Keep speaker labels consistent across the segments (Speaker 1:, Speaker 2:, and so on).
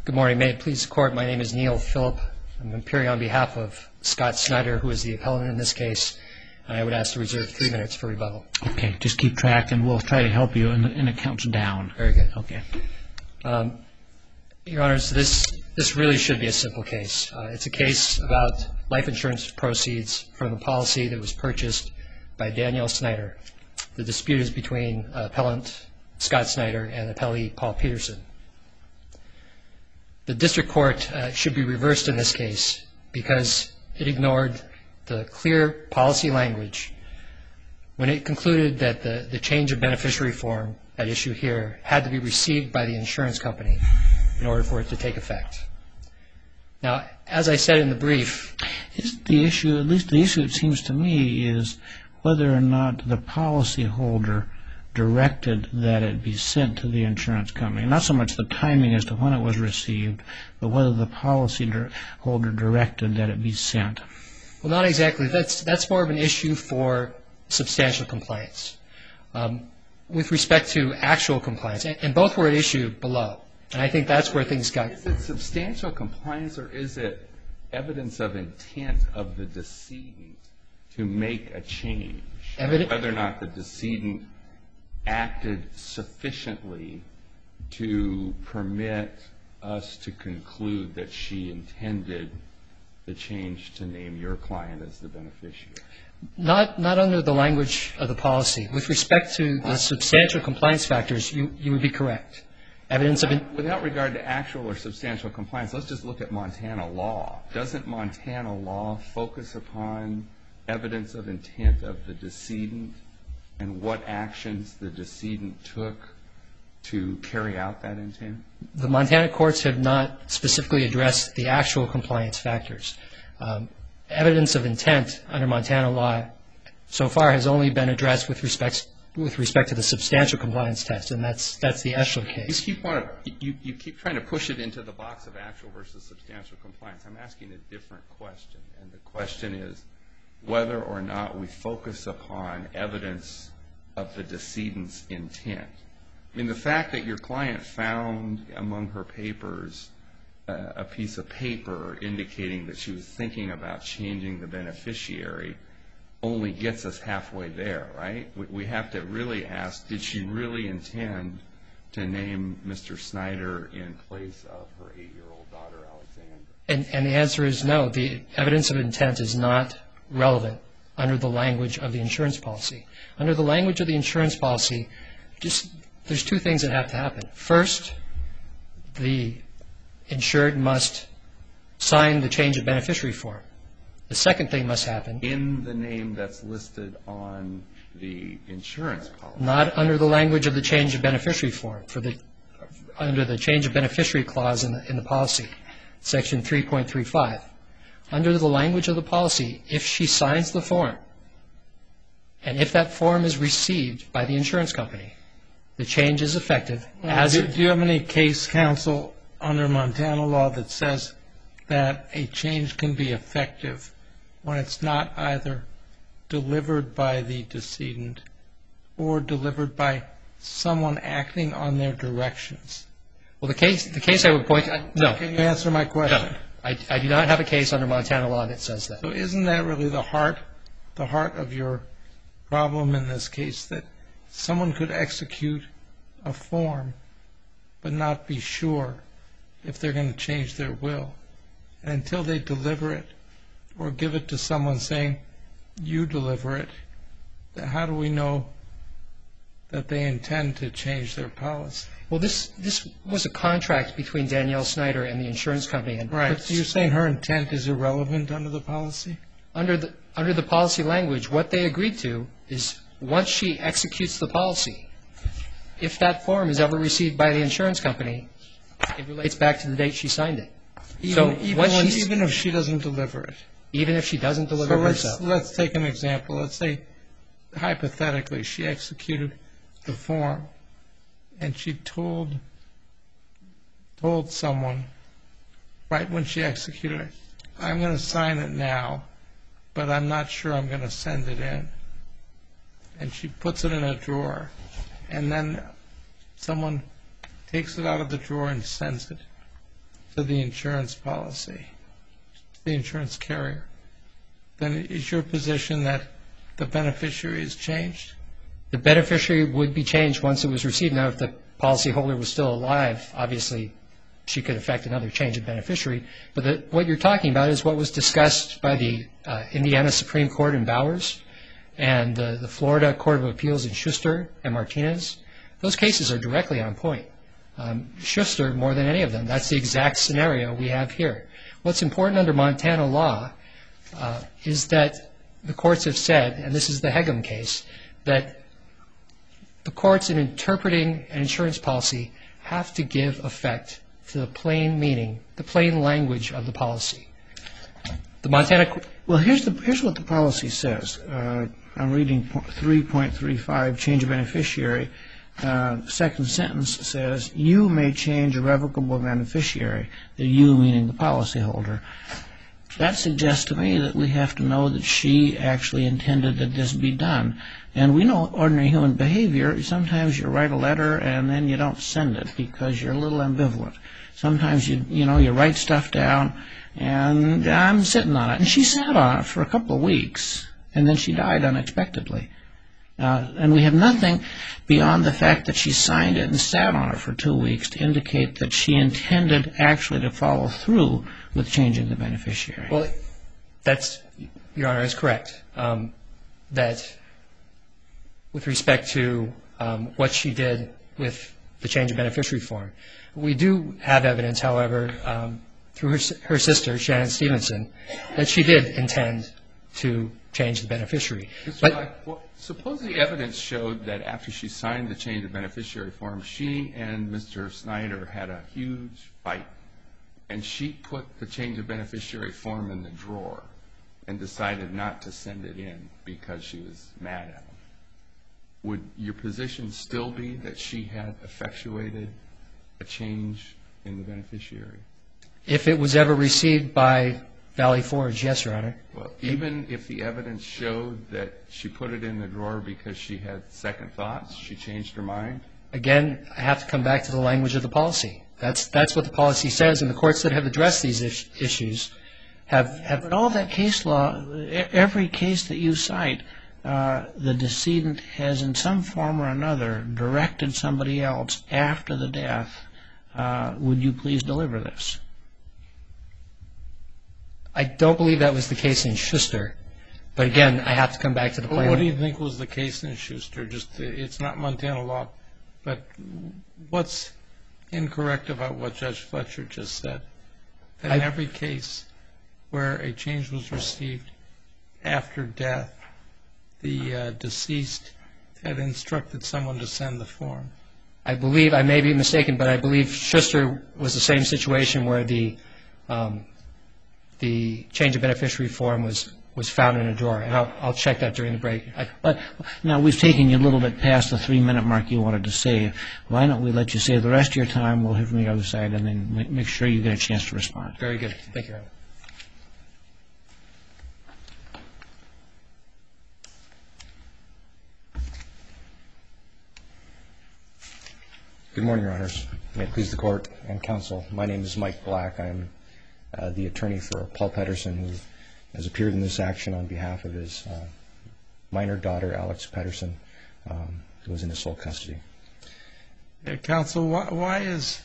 Speaker 1: Good morning. May it please the Court, my name is Neil Phillip. I'm appearing on behalf of Scott Snyder, who is the appellant in this case, and I would ask to reserve 3 minutes for rebuttal.
Speaker 2: Okay, just keep track and we'll try to help you, and it counts down.
Speaker 1: Very good.
Speaker 2: Okay.
Speaker 1: Your Honors, this really should be a simple case. It's a case about life insurance proceeds from the policy that was purchased by Danielle Snyder. The dispute is between appellant Scott Snyder and appellee Paul Peterson. The district court should be reversed in this case because it ignored the clear policy language when it concluded that the change of beneficiary form at issue here had to be received by the insurance company in order for it to take effect. Now, as I said in the brief,
Speaker 2: The issue, at least the issue it seems to me, is whether or not the policyholder directed that it be sent to the insurance company. Not so much the timing as to when it was received, but whether the policyholder directed that it be sent.
Speaker 1: Well, not exactly. That's more of an issue for substantial compliance. With respect to actual compliance, and both were at issue below, and I think that's where things got...
Speaker 3: Is it substantial compliance or is it evidence of intent of the decedent to make a change? Whether or not the decedent acted sufficiently to permit us to conclude that she intended the change to name your client as the beneficiary.
Speaker 1: Not under the language of the policy. With respect to the substantial compliance factors, you would be correct.
Speaker 3: Without regard to actual or substantial compliance, let's just look at Montana law. Doesn't Montana law focus upon evidence of intent of the decedent and what actions the decedent took to carry out that intent?
Speaker 1: The Montana courts have not specifically addressed the actual compliance factors. Evidence of intent under Montana law so far has only been addressed with respect to the substantial compliance test, and that's the Eschel case.
Speaker 3: You keep trying to push it into the box of actual versus substantial compliance. I'm asking a different question, and the question is whether or not we focus upon evidence of the decedent's intent. I mean, the fact that your client found among her papers a piece of paper indicating that she was thinking about changing the beneficiary only gets us halfway there, right? We have to really ask, did she really intend to name Mr. Snyder in place of her 8-year-old daughter, Alexandra?
Speaker 1: And the answer is no. The evidence of intent is not relevant under the language of the insurance policy. Under the language of the insurance policy, there's two things that have to happen. First, the insured must sign the change of beneficiary form. The second thing must happen.
Speaker 3: In the name that's listed on the insurance policy.
Speaker 1: Not under the language of the change of beneficiary form. Under the change of beneficiary clause in the policy, section 3.35. Under the language of the policy, if she signs the form, and if that form is received by the insurance company, the change is effective.
Speaker 4: Do you have any case, counsel, under Montana law that says that a change can be effective when it's not either delivered by the decedent or delivered by someone acting on their directions?
Speaker 1: Well, the case I would point to, no.
Speaker 4: Can you answer my question?
Speaker 1: No. I do not have a case under Montana law that says that.
Speaker 4: So isn't that really the heart of your problem in this case, that someone could execute a form but not be sure if they're going to change their will? And until they deliver it or give it to someone saying, you deliver it, how do we know that they intend to change their policy?
Speaker 1: Well, this was a contract between Danielle Snyder and the insurance company.
Speaker 4: Right. So you're saying her intent is irrelevant under the policy?
Speaker 1: Under the policy language, what they agreed to is once she executes the policy, if that form is ever received by the insurance company, it relates back to the date she signed it.
Speaker 4: Even if she doesn't deliver it?
Speaker 1: Even if she doesn't deliver it herself.
Speaker 4: So let's take an example. Let's say, hypothetically, she executed the form and she told someone right when she executed it, I'm going to sign it now, but I'm not sure I'm going to send it in. And she puts it in a drawer, and then someone takes it out of the drawer and sends it. to the insurance policy, the insurance carrier, then is your position that the beneficiary is changed?
Speaker 1: The beneficiary would be changed once it was received. Now, if the policyholder was still alive, obviously she could affect another change of beneficiary. But what you're talking about is what was discussed by the Indiana Supreme Court in Bowers and the Florida Court of Appeals in Schuster and Martinez. Those cases are directly on point. Schuster, more than any of them, that's the exact scenario we have here. What's important under Montana law is that the courts have said, and this is the Hegum case, that the courts in interpreting an insurance policy have to give effect to the plain meaning, the plain language of the policy. The Montana...
Speaker 2: Well, here's what the policy says. I'm reading 3.35, change of beneficiary. Second sentence says, you may change a revocable beneficiary, the you meaning the policyholder. That suggests to me that we have to know that she actually intended that this be done. And we know ordinary human behavior. Sometimes you write a letter and then you don't send it because you're a little ambivalent. Sometimes you write stuff down, and I'm sitting on it. And she sat on it for a couple of weeks, and then she died unexpectedly. And we have nothing beyond the fact that she signed it and sat on it for 2 weeks to indicate that she intended actually to follow through with changing the beneficiary.
Speaker 1: Well, that's, Your Honor, is correct. That with respect to what she did with the change of beneficiary form. We do have evidence, however, through her sister, Shannon Stevenson, that she did intend to change the beneficiary.
Speaker 3: Suppose the evidence showed that after she signed the change of beneficiary form, she and Mr. Snyder had a huge fight, and she put the change of beneficiary form in the drawer and decided not to send it in because she was mad at him. Would your position still be that she had effectuated a change in the beneficiary?
Speaker 1: If it was ever received by Valley Forge, yes, Your Honor.
Speaker 3: Well, even if the evidence showed that she put it in the drawer because she had second thoughts, she changed her mind?
Speaker 2: Again, I have to come back to the language of the policy. That's what the policy says, and the courts that have addressed these issues have... But all that case law, every case that you cite, the decedent has in some form or another directed somebody else after the death, would you please deliver this? I don't believe that was the case in Schuster. But again, I have to come back to the plan.
Speaker 4: What do you think was the case in Schuster? It's not Montana law, but what's incorrect about what Judge Fletcher just said? That in every case where a change was received after death, the deceased had instructed someone to send the form.
Speaker 1: I believe, I may be mistaken, but I believe Schuster was the same situation where the change of beneficiary form was found in a drawer. And I'll check that during the break.
Speaker 2: But now we've taken you a little bit past the 3-minute mark you wanted to save. Why don't we let you save the rest of your time? We'll hear from the other side and then make sure you get a chance to respond.
Speaker 1: Very good. Thank you, Your Honor.
Speaker 5: Good morning, Your Honors. May it please the Court and Counsel. My name is Mike Black. I'm the attorney for Paul Pedersen, who has appeared in this action on behalf of his minor daughter, Alex Pedersen, who was in his sole custody.
Speaker 4: Counsel, why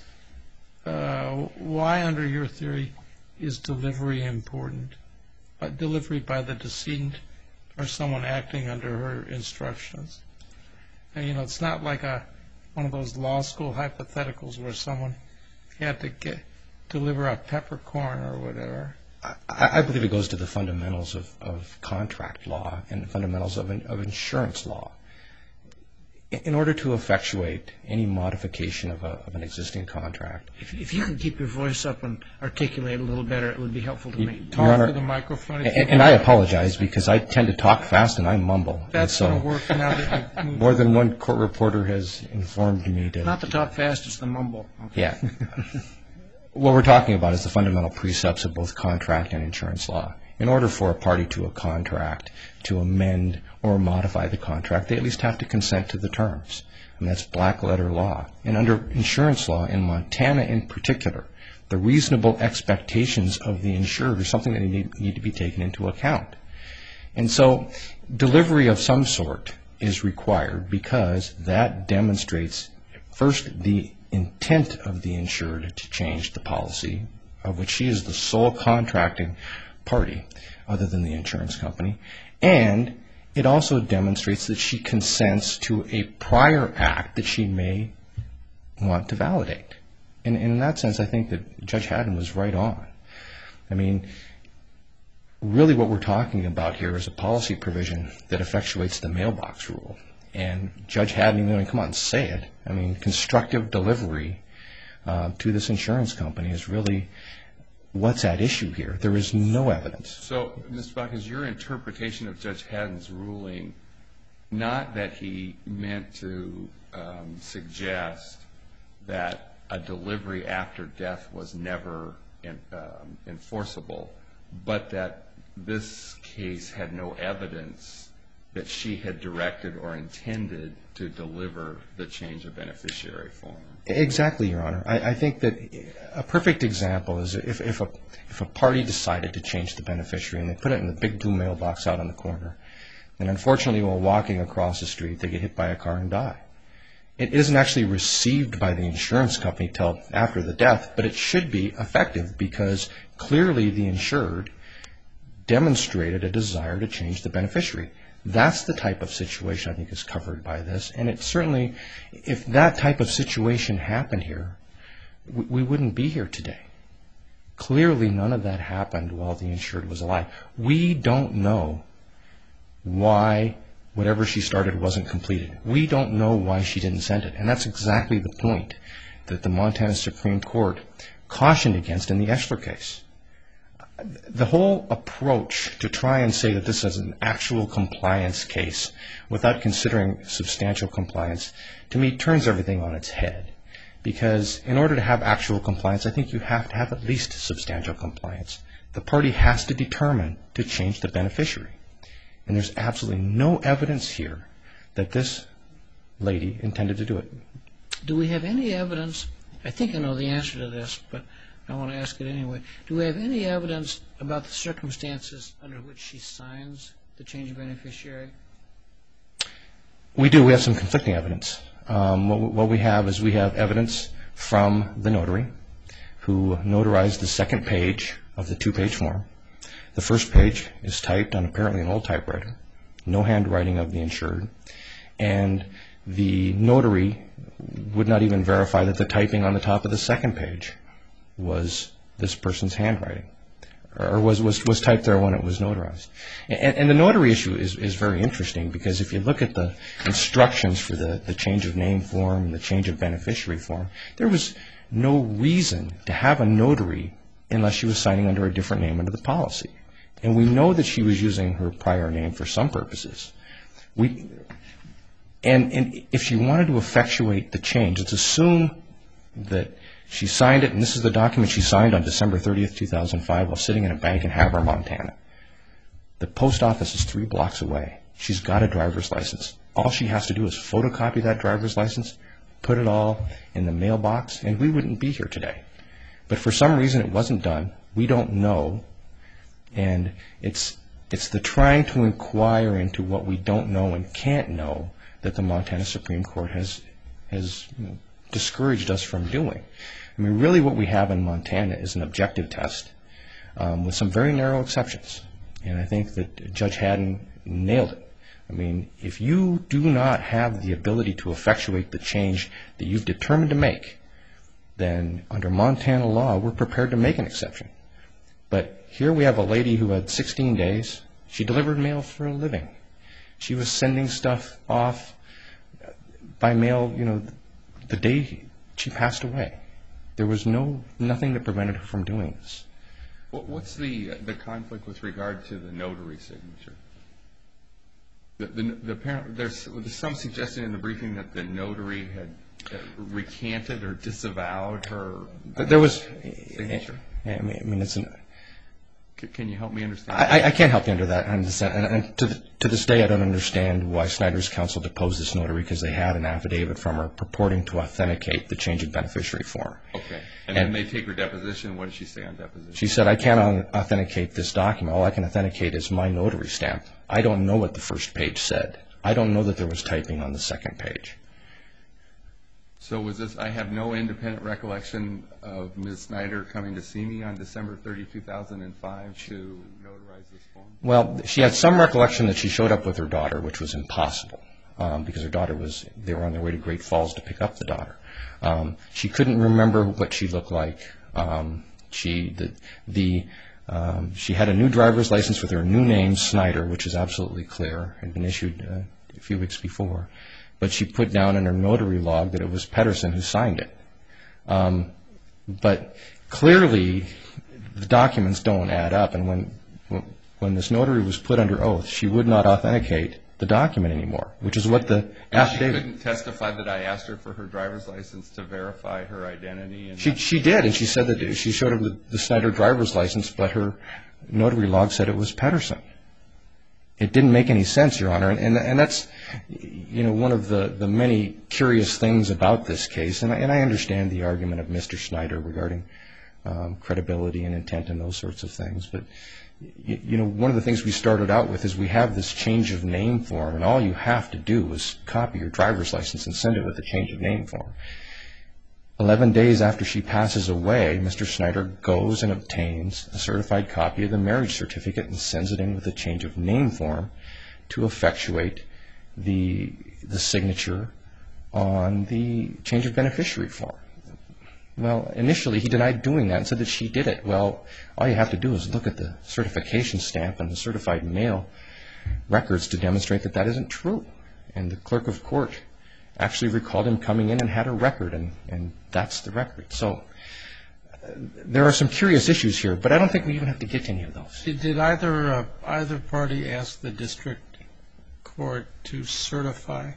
Speaker 4: under your theory is delivery important? Delivery by the decedent or someone acting under her instructions? And, it's not like one of those law school hypotheticals where someone had to deliver a peppercorn or whatever.
Speaker 5: I believe it goes to the fundamentals of contract law and the fundamentals of insurance law. In order to effectuate any modification of an existing contract.
Speaker 2: If you could keep your voice up and articulate a little better, it would be helpful to me.
Speaker 4: Talk to the microphone.
Speaker 5: And I apologize because I tend to talk fast and I mumble.
Speaker 4: That's going to work now that you've moved.
Speaker 5: More than one court reporter has informed me to...
Speaker 2: Not the talk fast, it's the mumble. Okay.
Speaker 5: Yeah. What we're talking about is the fundamental precepts of both contract and insurance law. In order for a party to a contract to amend or modify the contract, they at least have to consent to the terms. And that's black letter law. And under insurance law, in Montana in particular, the reasonable expectations of the insured are something that need to be taken into account. And so delivery of some sort is required because that demonstrates, first, the intent of the insured to change the policy, of which she is the sole contracting party other than the insurance company, and it also demonstrates that she consents to a prior act that she may want to validate. And in that sense, I think that Judge Haddon was right on. I mean, really what we're talking about here is a policy provision that effectuates the mailbox rule. And Judge Haddon even didn't come out and say it. I mean, constructive delivery to this insurance company is really what's at issue here. There is no evidence.
Speaker 3: So, Mr. Bach, is your interpretation of Judge Haddon's ruling not that he meant to suggest that a delivery after death was never enforceable, but that this case had no evidence that she had directed or intended to deliver the change of beneficiary form?
Speaker 5: Exactly, Your Honor. I think that a perfect example is if a party decided to change the beneficiary and they put it in the big blue mailbox out on the corner, and unfortunately while walking across the street they get hit by a car and die. It isn't actually received by the insurance company till after the death, but it should be effective because clearly the insured demonstrated a desire to change the beneficiary. That's the type of situation I think is covered by this. And it certainly, if that type of situation happened here, we wouldn't be here today. Clearly none of that happened while the insured was alive. We don't know why whatever she started wasn't completed. We don't know why she didn't send it. And that's exactly the point that the Montana Supreme Court cautioned against in the Eschler case. The whole approach to try and say that this is an actual compliance case without considering substantial compliance, to me, turns everything on its head. Because in order to have actual compliance, I think you have to have at least substantial compliance. The party has to determine to change the beneficiary. And there's absolutely no evidence here that this lady intended to do it.
Speaker 2: Do we have any evidence? I think I know the answer to this, but I want to ask it anyway. Do we have any evidence about the circumstances under which she signs the change of beneficiary?
Speaker 5: We do. We have some conflicting evidence. What we have is we have evidence from the notary who notarized the second page of the two-page form. The first page is typed on apparently an old typewriter, no handwriting of the insured, and the notary would not even verify that the typing on the top of the second page was this person's handwriting, or was typed there when it was notarized. And the notary issue is very interesting because if you look at the instructions for the change of name form and the change of beneficiary form, there was no reason to have a notary unless she was signing under a different name under the policy. And we know that she was using her prior name for some purposes. And if she wanted to effectuate the change, let's assume that she signed it, and this is the document she signed on December 30th, 2005 while sitting in a bank in Havre, Montana. The post office is 3 blocks away. She's got a driver's license. All she has to do is photocopy that driver's license, put it all in the mailbox, and we wouldn't be here today. But for some reason it wasn't done. We don't know. And it's the trying to inquire into what we don't know and can't know that the Montana Supreme Court has discouraged us from doing. I mean, really what we have in Montana is an objective test with some very narrow exceptions. And I think that Judge Haddon nailed it. I mean, if you do not have the ability to effectuate the change that you've determined to make, then under Montana law, we're prepared to make an exception. But here we have a lady who had 16 days. She delivered mail for a living. She was sending stuff off by mail, the day she passed away. There was nothing that prevented her from doing this.
Speaker 3: What's the conflict with regard to the notary signature? There's some suggestion in the briefing that the notary had recanted or disavowed her signature.
Speaker 5: I mean,
Speaker 3: Can you help me understand?
Speaker 5: I can't help you under that. And to this day, I don't understand why Snyder's counsel deposed this notary, because they had an affidavit from her purporting to authenticate the change of beneficiary form.
Speaker 3: Okay. And then they take her deposition. What did she say on deposition?
Speaker 5: She said, I can't authenticate this document. All I can authenticate is my notary stamp. I don't know what the first page said. I don't know that there was typing on the second page.
Speaker 3: So was this, I have no independent recollection of Ms. Snyder coming to see me on December 30, 2005 to notarize this form?
Speaker 5: Well, she had some recollection that she showed up with her daughter, which was impossible, because her daughter they were on their way to Great Falls to pick up the daughter. She couldn't remember what she looked like. She had a new driver's license with her new name, Snyder, which is absolutely clear, had been issued a few weeks before. But she put down in her notary log that it was Pedersen who signed it. But clearly, the documents don't add up. And when this notary was put under oath, she would not authenticate the document anymore, which is what the affidavit.
Speaker 3: She couldn't testify that I asked her for her driver's license to verify her identity? And
Speaker 5: she did, and she said that she showed her the Snyder driver's license, but her notary log said it was Pedersen. It didn't make any sense, Your Honor, and that's one of the many curious things about this case, and I understand the argument of Mr. Snyder regarding credibility and intent and those sorts of things, but one of the things we started out with is we have this change of name form, and all you have to do is copy your driver's license and send it with the change of name form. 11 days after she passes away, Mr. Snyder goes and obtains a certified copy of the marriage certificate and sends it in with a change of name form to effectuate the signature on the change of beneficiary form. Well, initially he denied doing that and said that she did it. Well, all you have to do is look at the certification stamp and the certified mail records to demonstrate that that isn't true. And the clerk of court actually recalled him coming in and had a record, and that's the record. So there are some curious issues here, but I don't think we even have to get to any of those.
Speaker 4: Did either party ask the district court to certify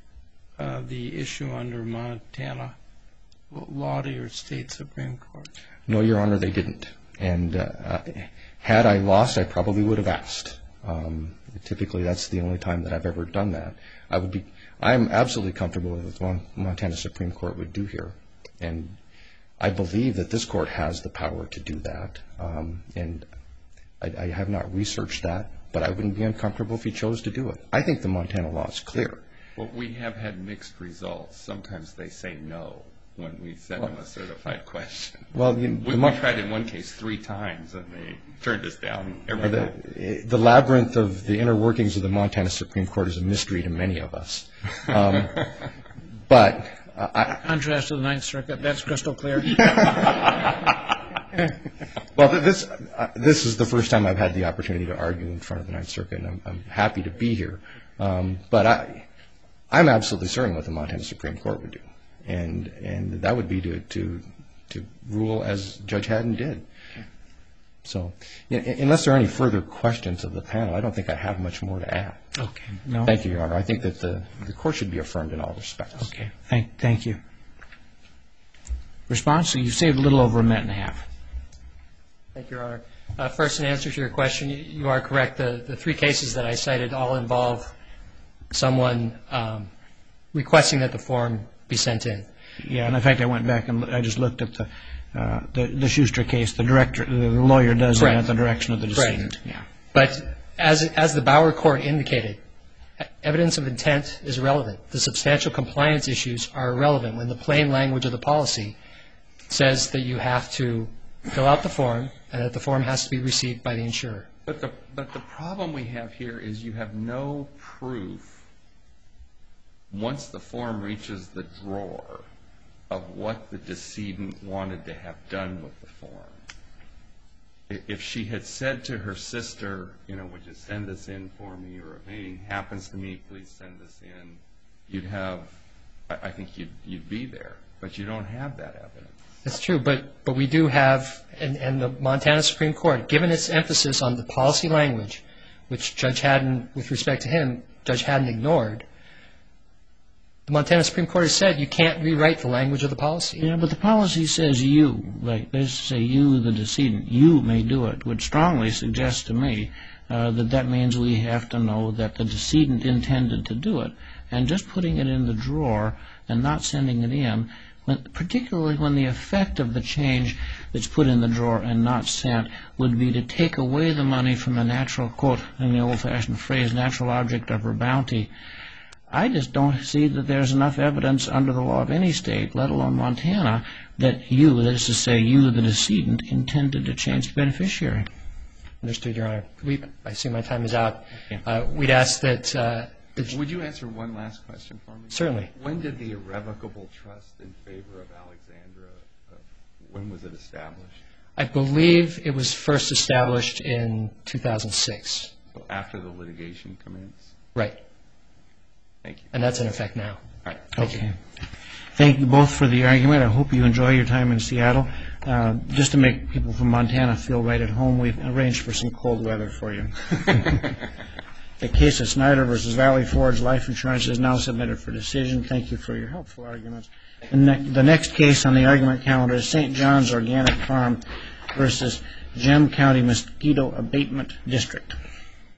Speaker 4: the issue under Montana law to your state Supreme Court?
Speaker 5: No, Your Honor, they didn't. And had I lost, I probably would have asked. Typically, that's the only time that I've ever done that. I'm absolutely comfortable with what Montana Supreme Court would do here, and I believe that this court has the power to do that, and I have not researched that, but I wouldn't be uncomfortable if he chose to do it. I think the Montana law is clear.
Speaker 3: Well, we have had mixed results. Sometimes they say no when we send them a certified question.
Speaker 5: Well,
Speaker 3: we tried in one case 3 times, and they turned us down every time.
Speaker 5: The labyrinth of the inner workings of the Montana Supreme Court is a mystery to many of us. But
Speaker 2: contrast to the Ninth Circuit, that's crystal clear.
Speaker 5: Well, this is the first time I've had the opportunity to argue in front of the Ninth Circuit, and I'm happy to be here. But I'm absolutely certain what the Montana Supreme Court would do, and that would be to rule as Judge Haddon did. So, unless there are any further questions of the panel, I don't think I have much more to add.
Speaker 2: Okay. No.
Speaker 5: Thank you, Your Honor. I think that the court should be affirmed in all respects.
Speaker 2: Okay. Thank you. Response? So you saved a little over a minute and a half.
Speaker 1: Thank you, Your Honor. First, in answer to your question, you are correct. The 3 cases that I cited all involve someone requesting that the form be sent in.
Speaker 2: Yeah, and in fact, I went back and I just looked at the Schuster case. The lawyer does that at the direction of the decedent. Yeah.
Speaker 1: But as the Bauer court indicated, evidence of intent is irrelevant. The substantial compliance issues are irrelevant when the plain language of the policy says that you have to fill out the form and that the form has to be received by the insurer.
Speaker 3: But the problem we have here is you have no proof once the form reaches the drawer of what the decedent wanted to have done with the form. If she had said to her sister, would you send this in for me, or if anything happens to me, please send this in, I think you'd be there. But you don't have that evidence.
Speaker 1: That's true, but we do have, and the Montana Supreme Court, given its emphasis on the policy language, which Judge Haddon, with respect to him, Judge Haddon ignored, The Montana Supreme Court has said you can't rewrite the language of the policy.
Speaker 2: Yeah, but the policy says you, like let's say you, the decedent, you may do it, would strongly suggest to me that means we have to know that the decedent intended to do it. And just putting it in the drawer and not sending it in, particularly when the effect of the change that's put in the drawer and not sent would be to take away the money from the natural, quote, in the old-fashioned phrase, natural object of her bounty, I just don't see that there's enough evidence under the law of any state, let alone Montana, that you, that is to say you, the decedent, intended to change the beneficiary.
Speaker 1: Understood, Your Honor. I see my time is out. We'd ask that...
Speaker 3: Would you answer one last question for me?
Speaker 1: Certainly.
Speaker 3: When did the irrevocable trust in favor of Alexandra, when was it established?
Speaker 1: I believe it was first established in 2006.
Speaker 3: So after the litigation commenced?
Speaker 1: Right.
Speaker 3: Thank you.
Speaker 1: And that's in effect now.
Speaker 3: All right.
Speaker 2: Okay. Thank you both for the argument. I hope you enjoy your time in Seattle. Just to make people from Montana feel right at home, we've arranged for some cold weather for you. The case of Snyder v. Valley Forge Life Insurance is now submitted for decision. Thank you for your helpful arguments. The next case on the argument calendar is St. John's Organic Farm v. Gem County Mosquito Abatement District.